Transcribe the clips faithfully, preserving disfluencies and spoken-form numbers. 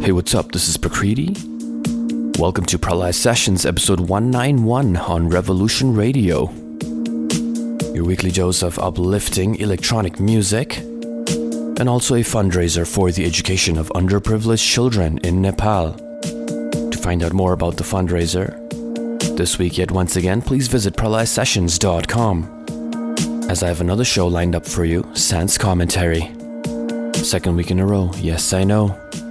Hey, what's up? This is Prakriti. Welcome to Pralay Sessions, episode one ninety-one on Revolution Radio. Your weekly dose of uplifting electronic music, and also a fundraiser for the education of underprivileged children in Nepal. To find out more about the fundraiser, this week yet once again, please visit pralay sessions dot com. As I have another show lined up for you, Sans Commentary. Second week in a row, yes I know.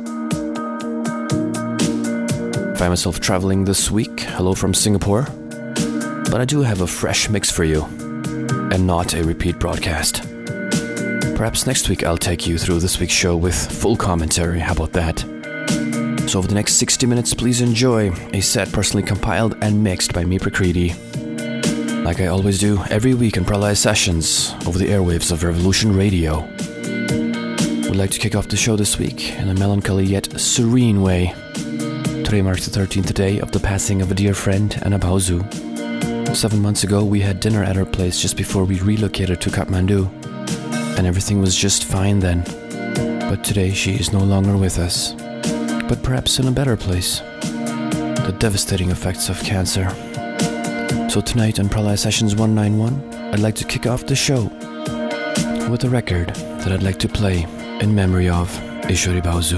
I find myself traveling this week, hello from Singapore, but I do have a fresh mix for you, and not a repeat broadcast. Perhaps next week I'll take you through this week's show with full commentary, how about that? So over the next sixty minutes, please enjoy a set personally compiled and mixed by me, Prakriti. Like I always do every week in Pralay Sessions over the airwaves of Revolution Radio. Would like to kick off the show this week in a melancholy yet serene way. Today marks the thirteenth day of the passing of a dear friend, Anna Bauzu. Seven months ago, we had dinner at her place just before we relocated to Kathmandu, and everything was just fine then. But today, she is no longer with us, but perhaps in a better place. The devastating effects of cancer. So tonight on Pralay Sessions one ninety-one, I'd like to kick off the show with a record that I'd like to play in memory of Ishwari Bauzu.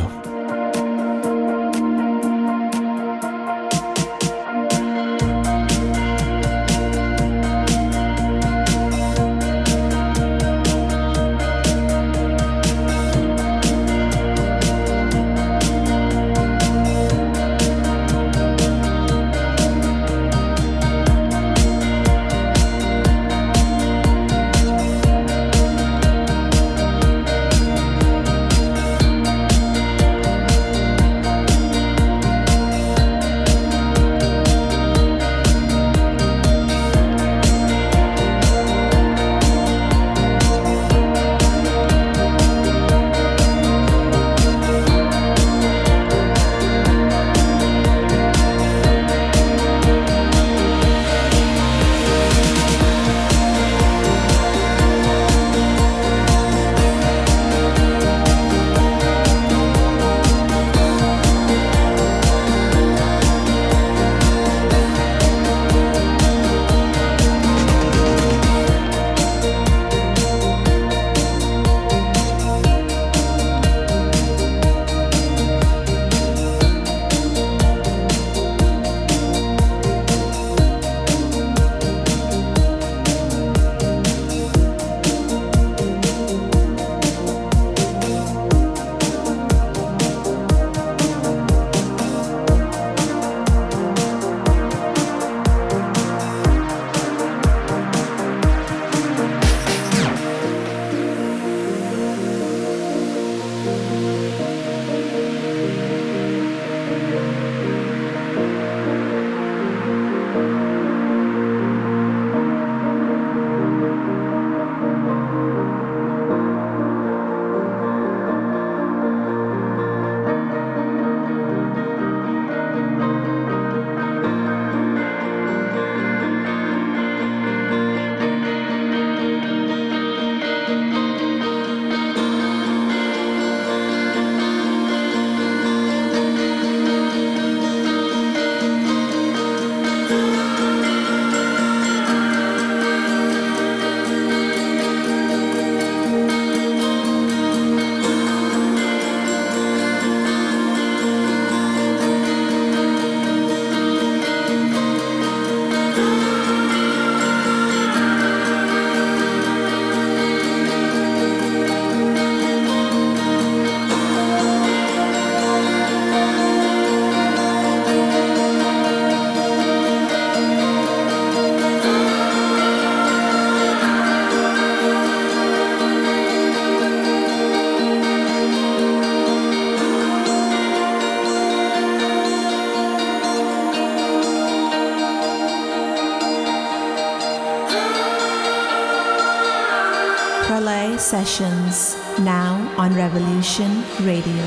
Sessions, now on Revolution Radio.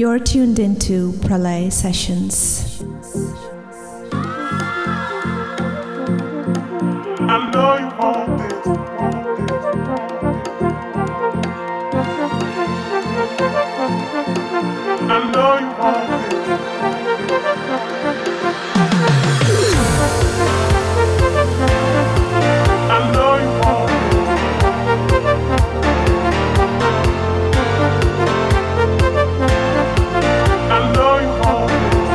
You're tuned into Pralay Sessions. I know you want this. I know you want this. I know you want I know you want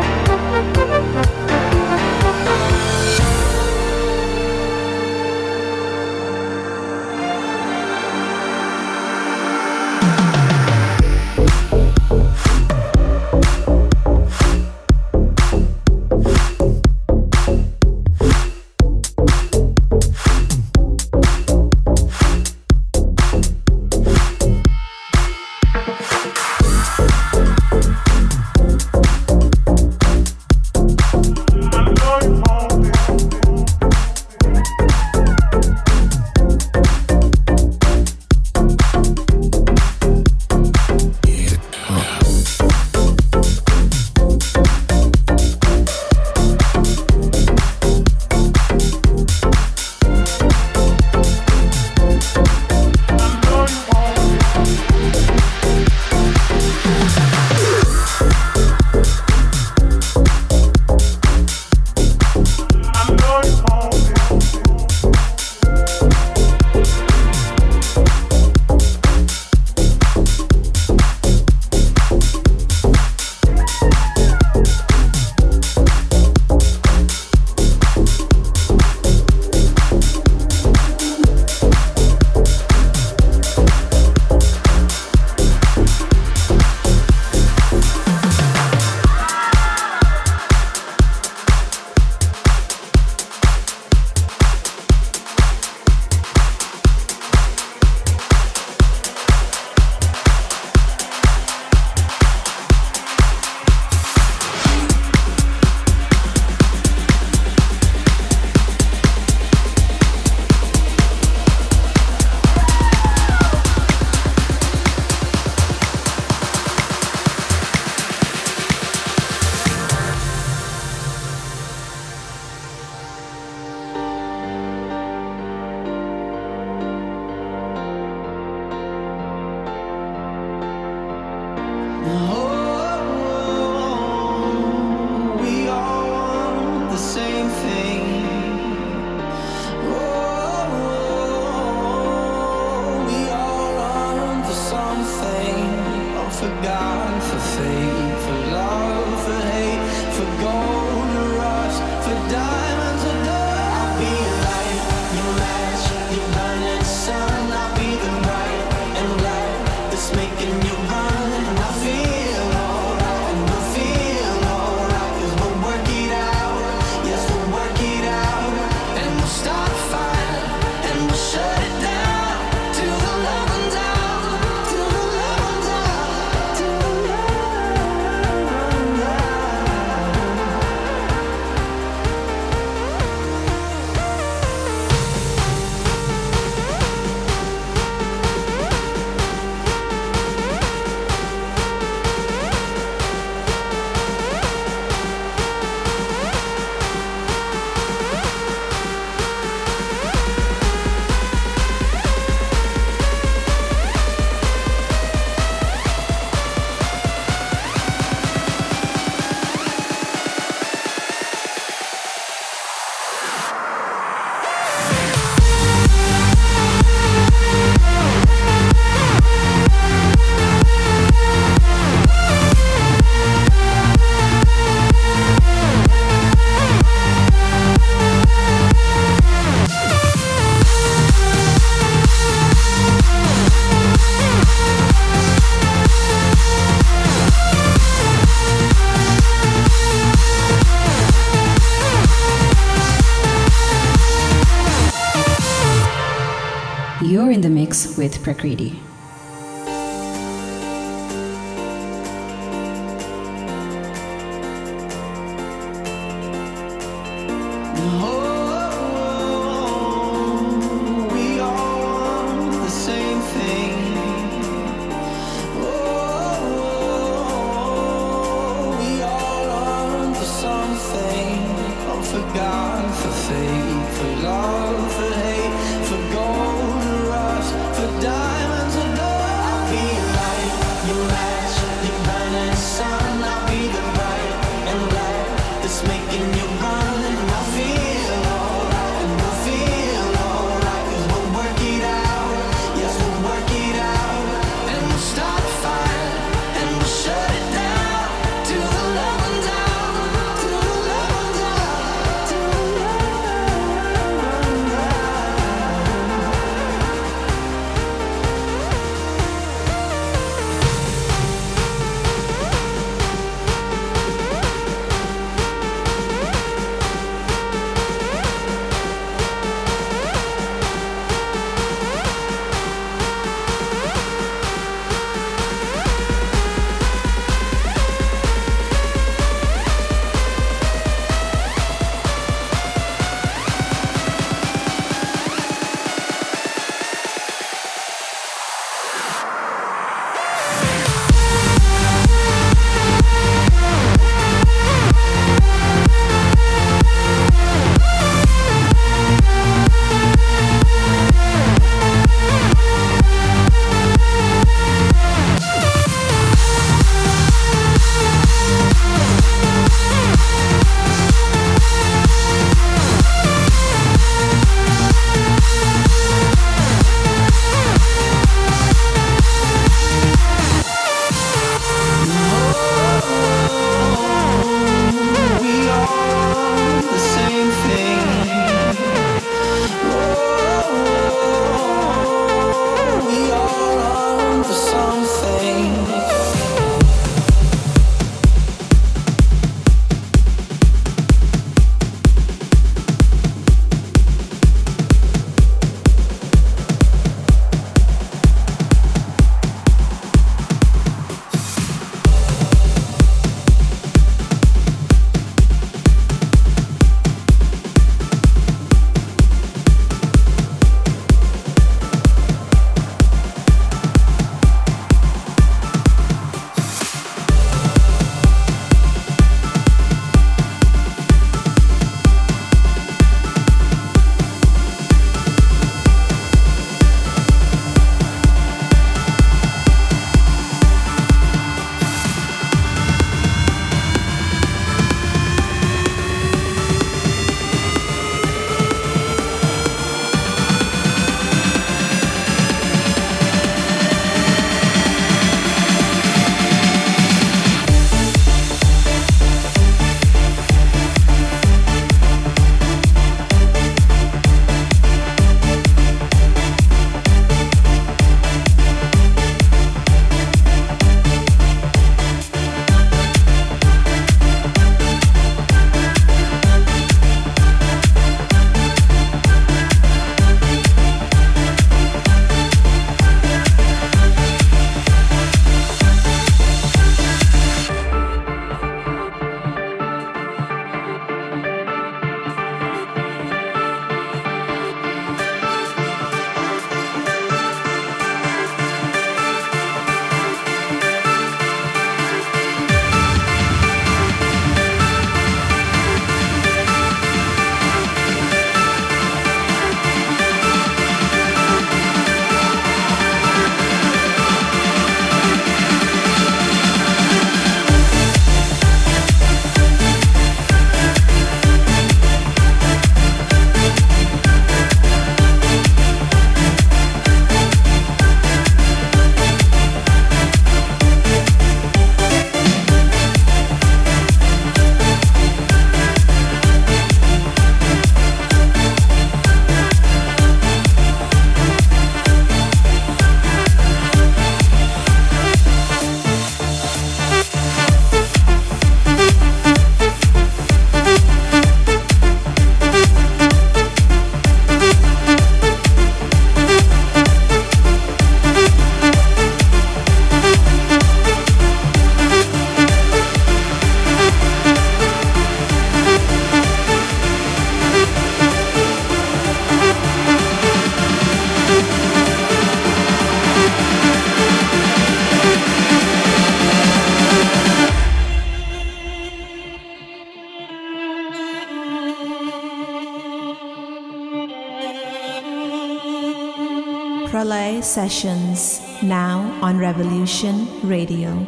You're in the mix with Prakriti. Same thing. Oh, for God, for faith, for love, for hate, for gold, or rust, for diamonds or gold. I'll be your light, your match, your burning sun. I'll be the bright and light that's making you run. And I feel alright, and I feel alright, 'cause we'll work it out. Yes, we'll work it out. And we'll start a fire, and we'll shut it down. To the love and down, to the love and down, to the love. Pralay Sessions, now on Revolution Radio.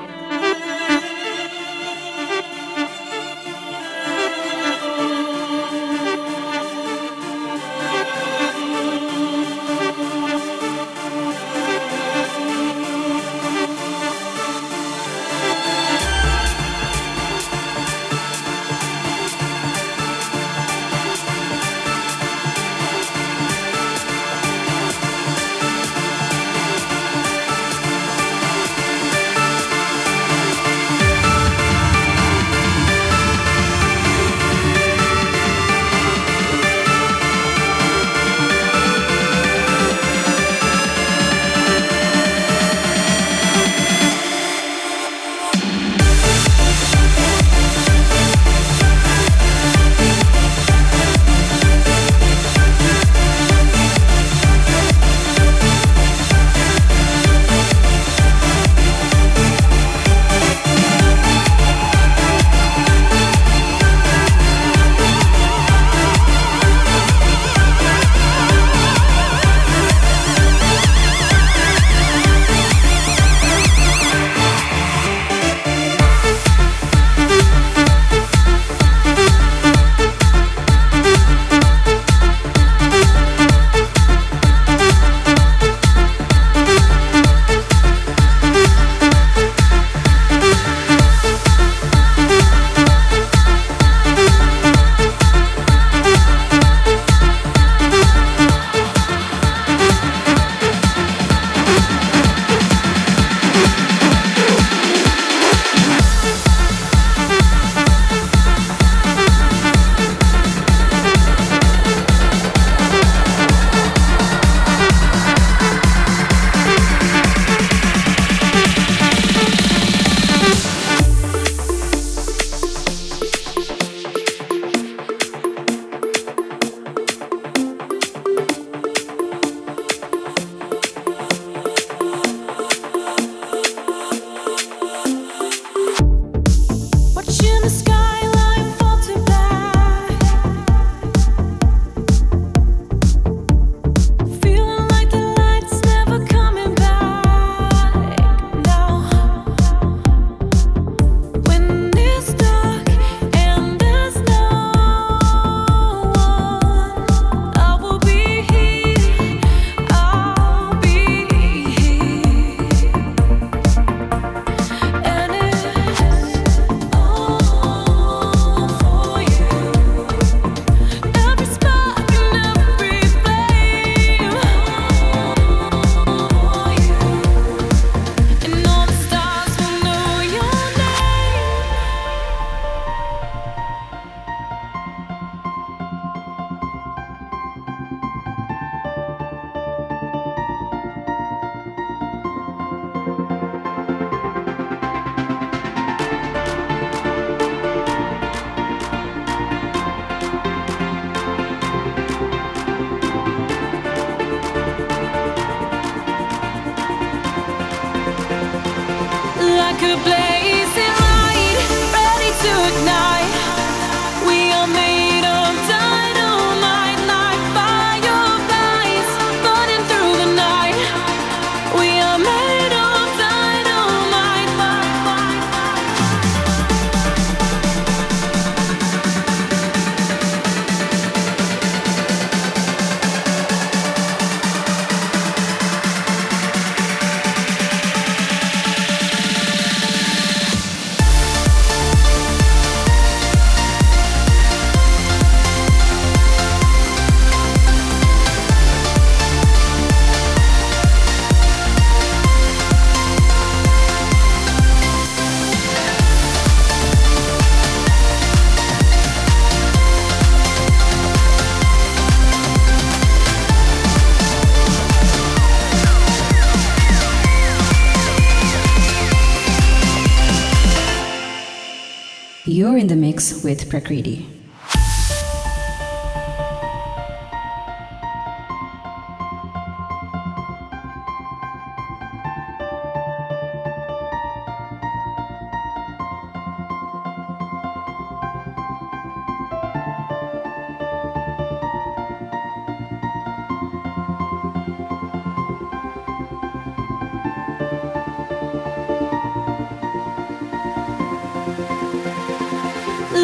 You're in the mix with Prakriti.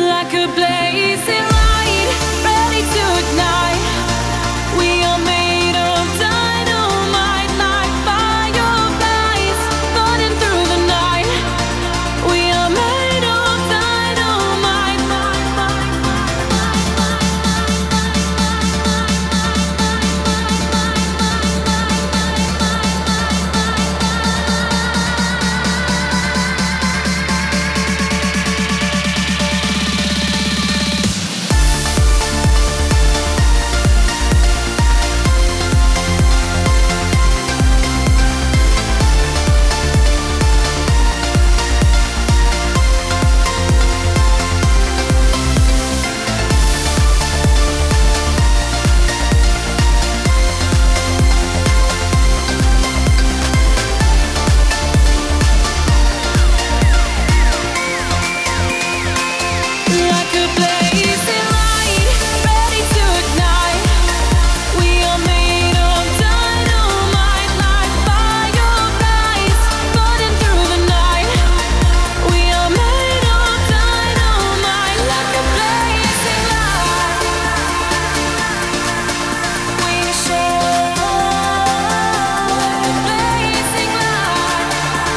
like a blazing light, ready to ignite. We are made of dynamite, like fireflies, burning through the night. We are made of dynamite. Like a blazing light, ready to ignite. We are made of dynamite, like fireflies, burning through the night. We are made of dynamite, like a blazing light. We shine like a blazing light.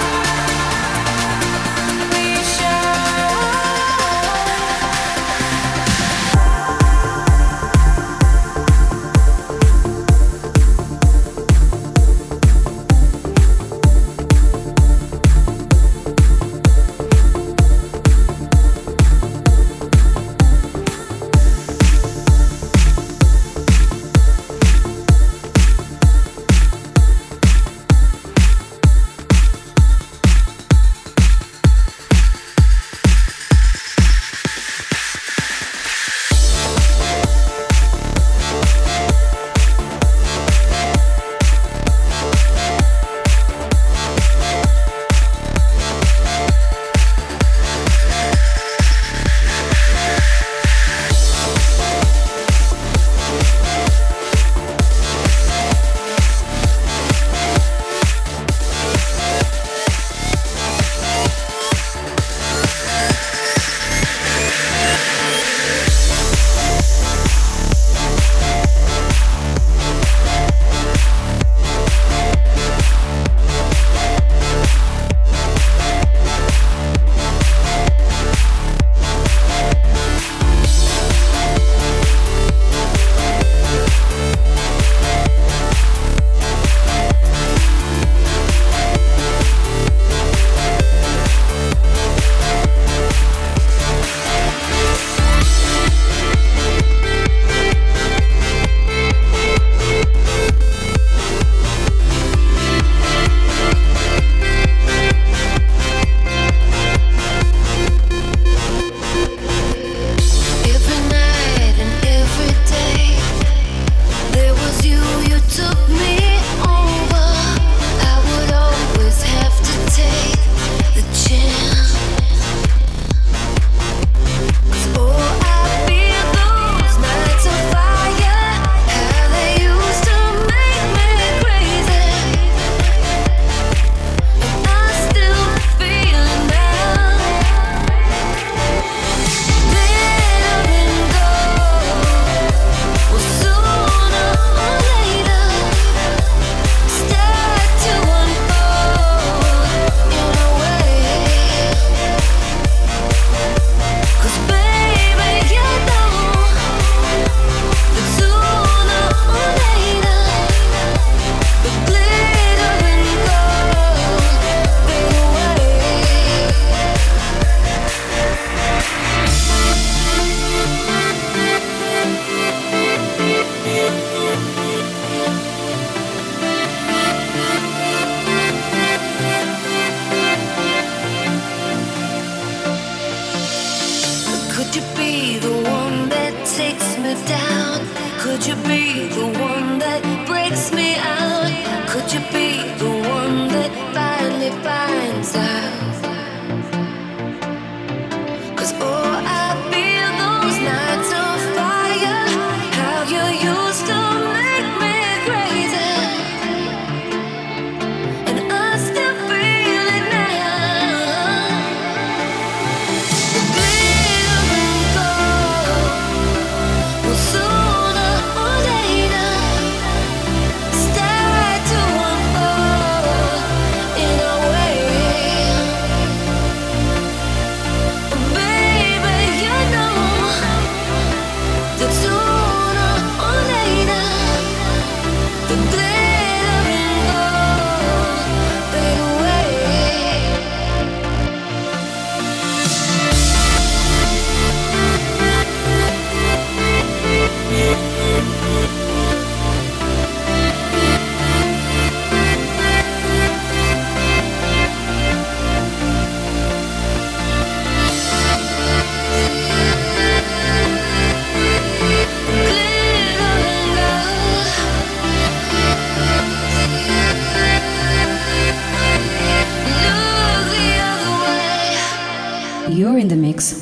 We shine. Every night and every day, there was you, you took me over. I would always have to take the chance. 'Cause oh, I feel those nights of fire, how they used to make me crazy. And I still feel it now. Glitter and gold, well, sooner or later start to unfold in a way. 'Cause baby, you know that sooner or later the glitter and gold fade away. Could you be the one that takes me down? Could you be the one that breaks me out? Could you be the one that finally finds out? 'Cause oh, I feel those nights of fire, how you used to make me crazy. And I still feel it now. The glitter and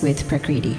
with Prakriti.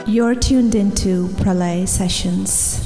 You're tuned into Pralay Sessions.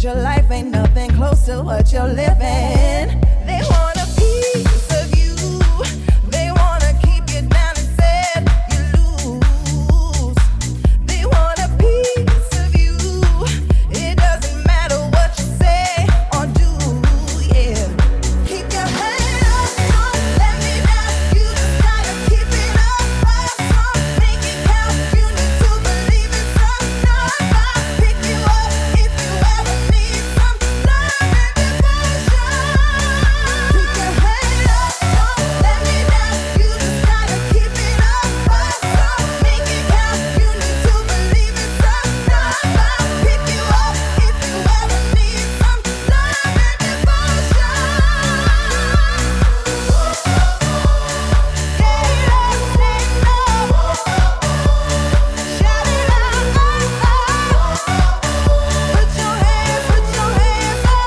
Cause your life ain't nothing close to what you're living. They want a piece of you. They wanna keep you down and said you lose. They want a piece of you. It doesn't matter what you say or do, yeah. Keep your head up, don't let me down. You just gotta keep it up, right? Make it count. You need to believe in some love. I'll pick you up if you ever need some love and devotion. Keep your head up, don't let me down. You just gotta keep it up, right? Make it count. You need to believe in some love. I'll pick you up if you ever need some love and devotion. Get up, stand up, shout it out, put your hands, put your hands up.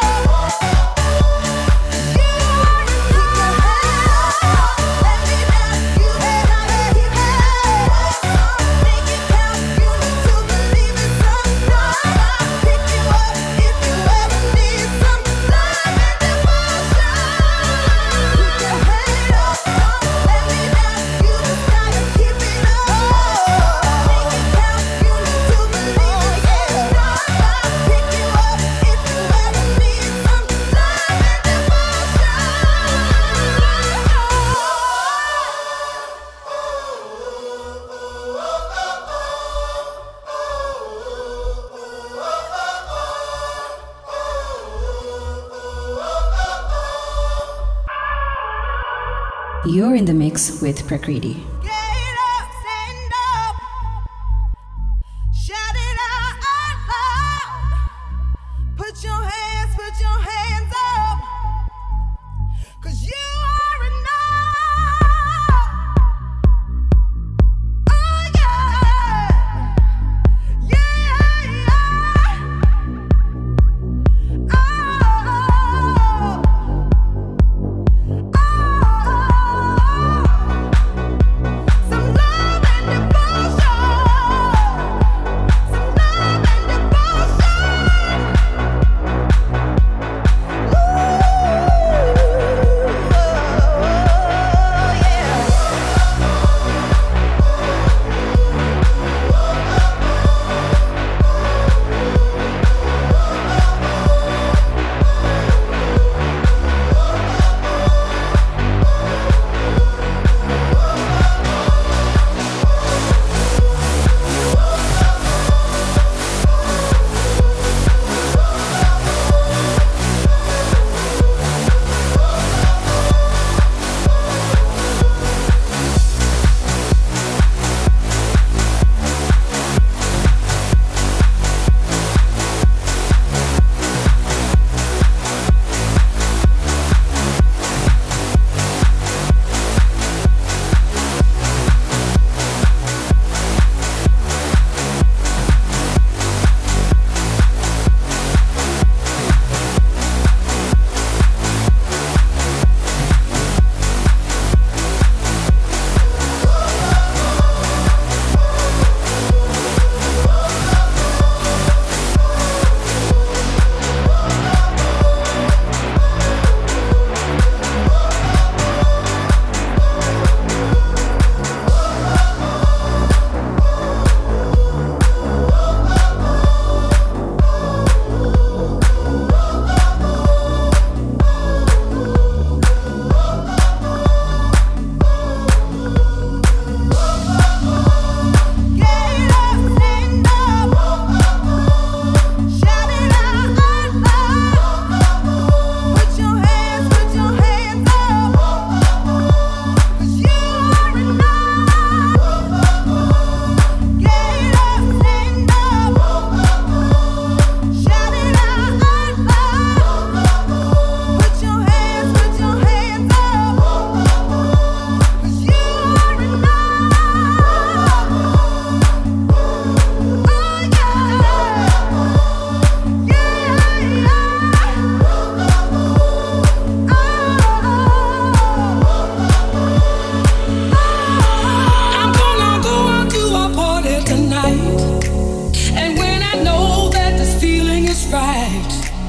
You keep your head up, let me down. You gotta keep it up, make it count. You need to believe in some love. I'll pick you up if you ever need some love and devotion. Keep your head up, let me down. You just gotta keep it up, make it count. You need to believe in some love. I'll pick you up if you ever need some love and You're in the mix with Prakriti. Get up, stand up, shout it out loud. Put your hands, put your hands up, 'cause you are enough. Oh yeah, yeah, yeah. Oh, oh. Some love and devotion. Some love and devotion. Ooh.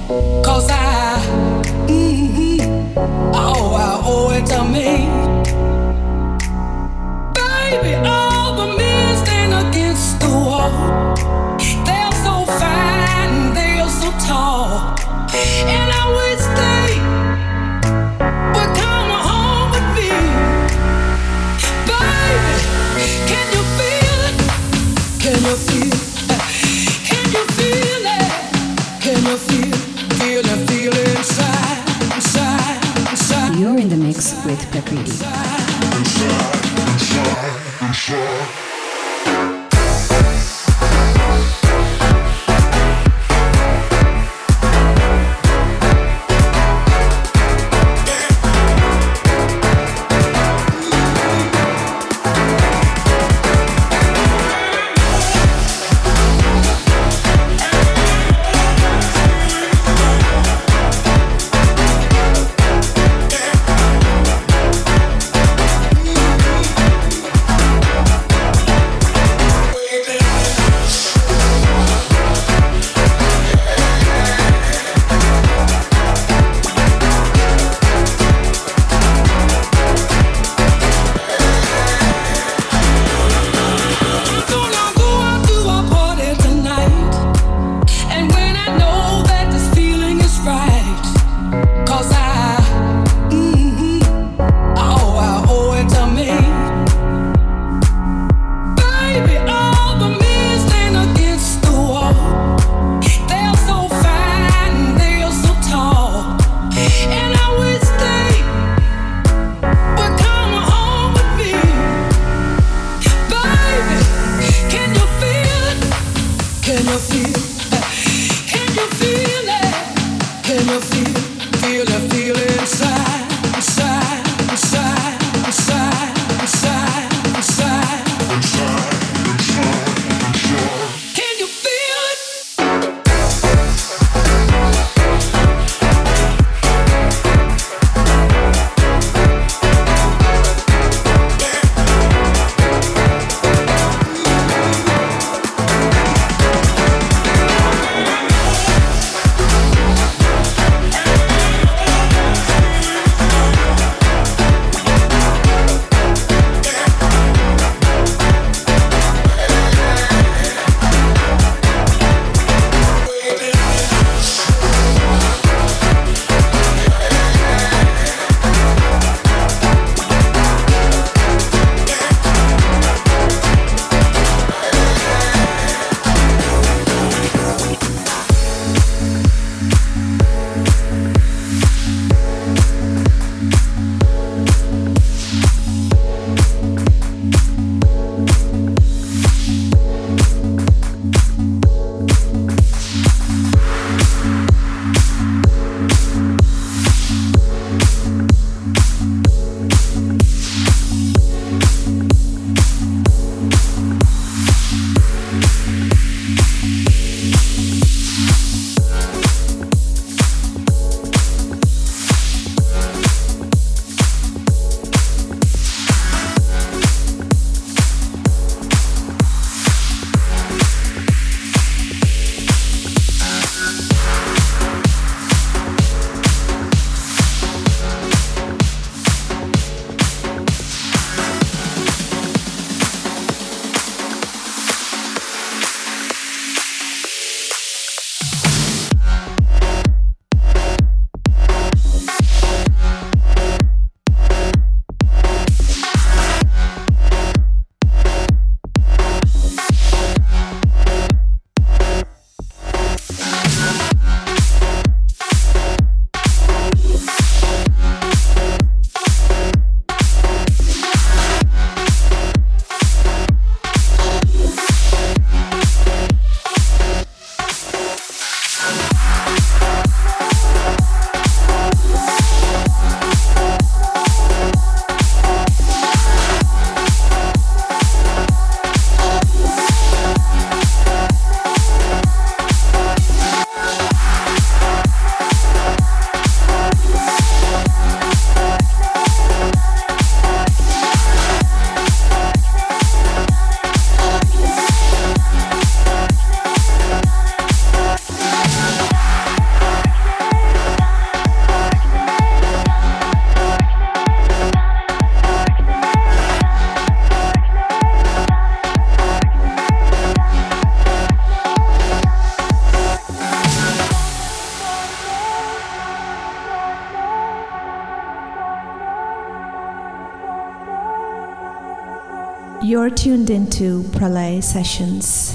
'Cause I, mm-hmm, oh, I owe it to me. Baby, all the men stand against the wall. They're so fine, they're so tall, and I wish they would come home with me. Baby, can you feel it? Can you feel it? Can you feel it? Can you feel it? Feel it, feel it inside, inside, inside. You're in the mix with Prakriti. You're tuned into Pralay Sessions.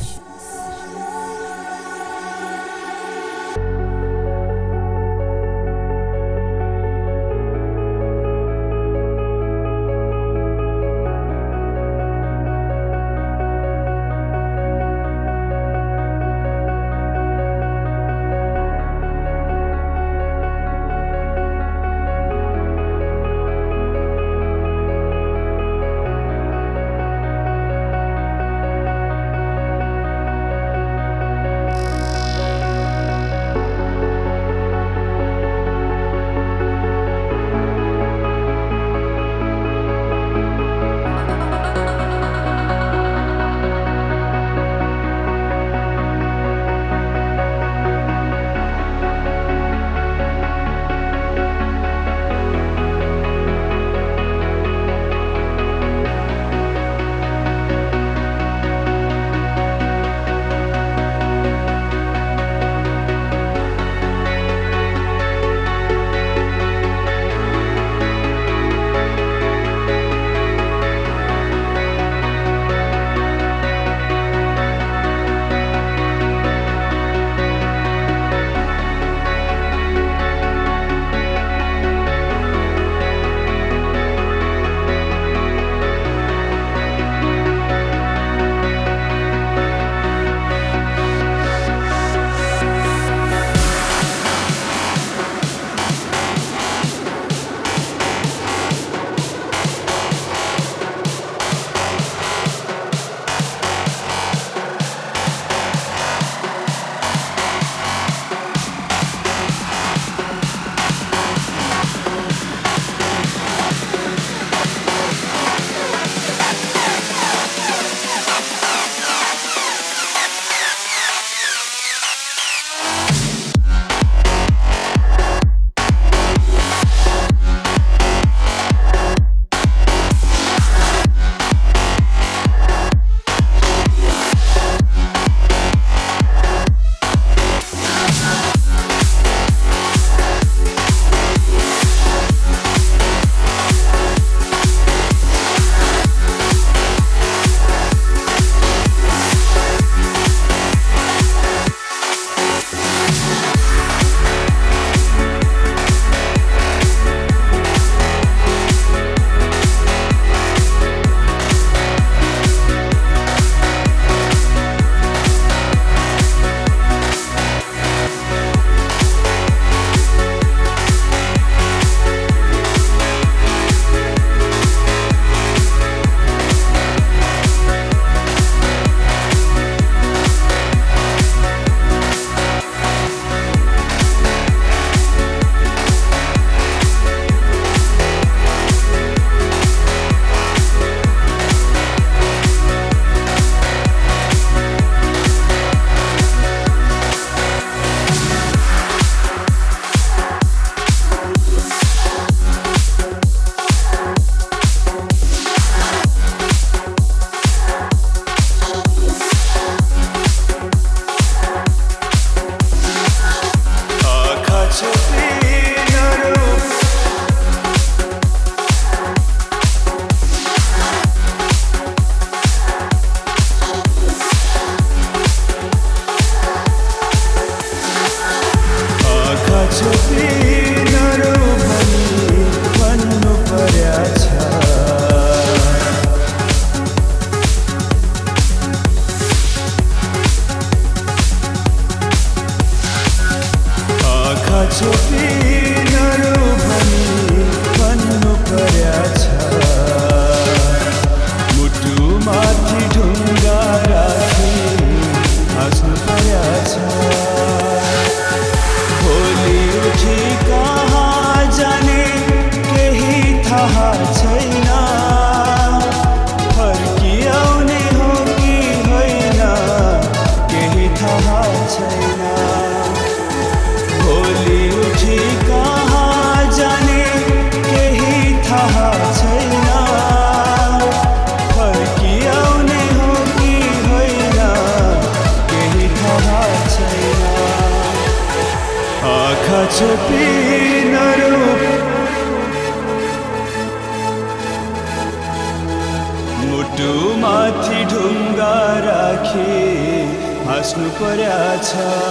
माथि ढुङ्गा राखी हाँस्नु पर्याछ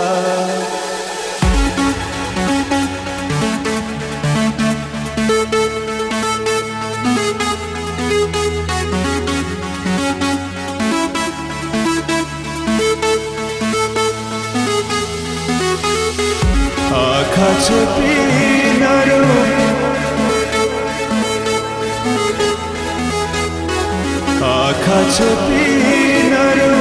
आँखा छोपिनहरू आँखा छोपिनहरू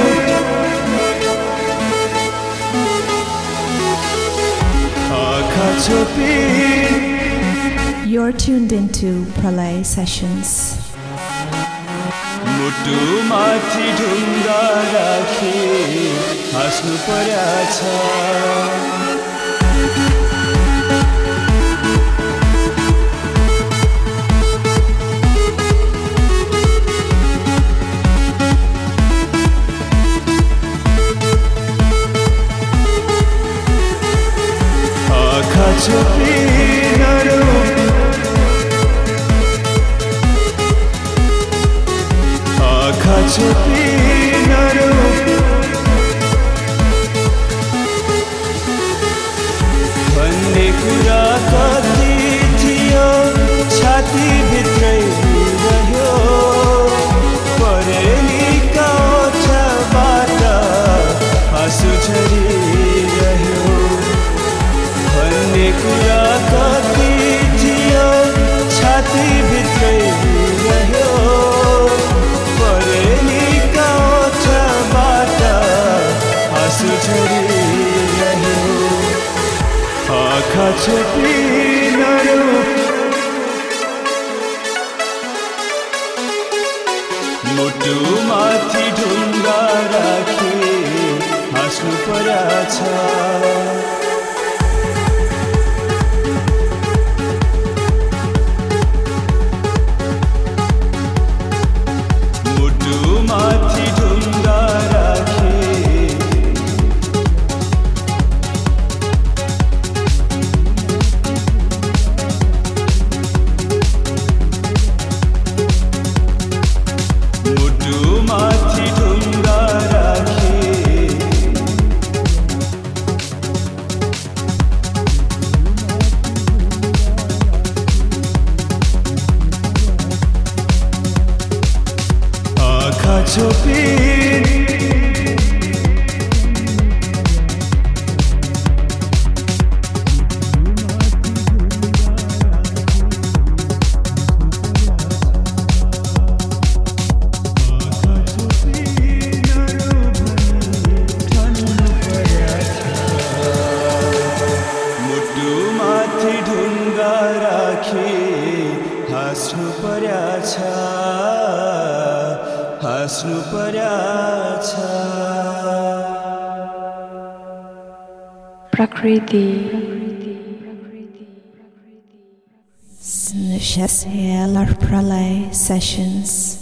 आँखा छोपिन You're tuned into Pralay Sessions. मुटु माथि ढुङ्गा राखी हाँस्नु पर्याछ आँखा छोपिनहरू आँखा छोपिनहरू भन्ने कुरा कति थियो छातीभित्रै रह्यो परेलीका ओठबाट आँसु झरिरह्यो भन्ने कुरा कति थियो छातीभित्रै रह्यो परेलीका ओठबाट आँसु झरिरह्यो आँखा छोपिनहरू मुटु माथि ढुङ्गा राखी हाँस्नु पर्याछ माथि ढुङ्गा राखी मुटु माथि ढुङ्गा राखी आँखा छोपिन मुटु माथि ढुङ्गा राखी हाँस्नु पर्याछ हाँस्नु पर्याछ Prakriti. Snushaselar Pralay Sessions.